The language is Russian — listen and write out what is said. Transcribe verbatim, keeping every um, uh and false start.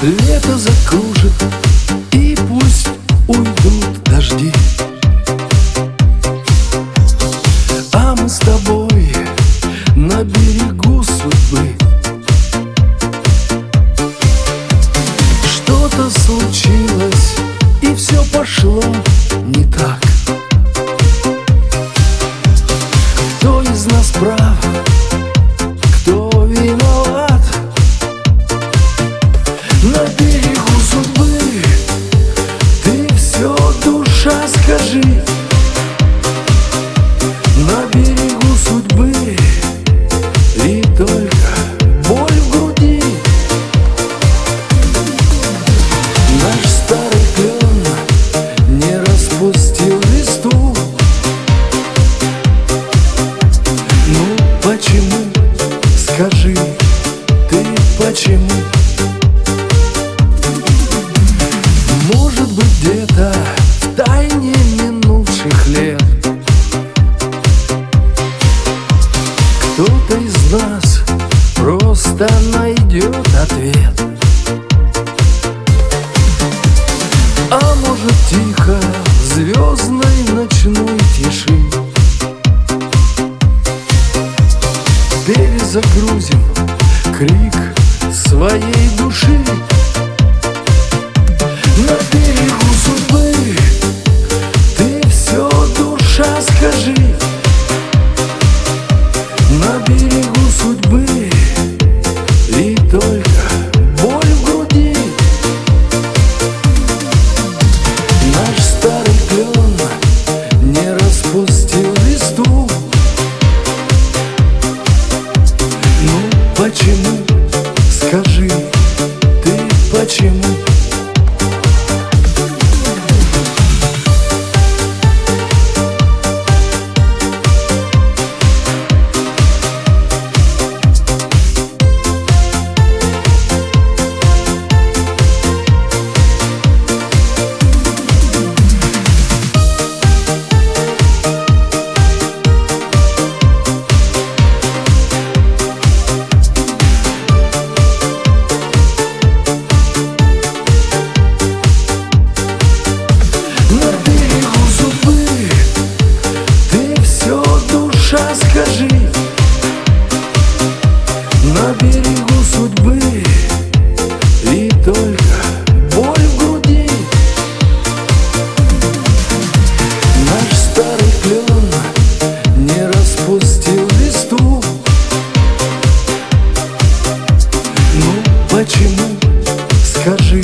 Лето закружит, и пусть уйдут дожди, а мы с тобой на берегу судьбы. Что-то случилось, и все пошло не так. Кто из нас прав, кто виноват? На берегу судьбы ты все, душа, скажи. На берегу судьбы и только боль в груди. Наш старый клен не распустил листу. Ну почему, скажи ты, почему? Может быть, где-то в тайне минувших лет кто-то из нас просто найдет ответ. А может, тихо в звездной ночной тиши перезагрузим крик своей души. На берегу судьбы ты все, душа, скажи. На берегу судьбы и только боль в груди. Наш старый клен не распустил листу. Ну почему, скажи ты, почему? Скажи, на берегу судьбы и только боль в груди. Наш старый клен не распустил листу. Ну почему, скажи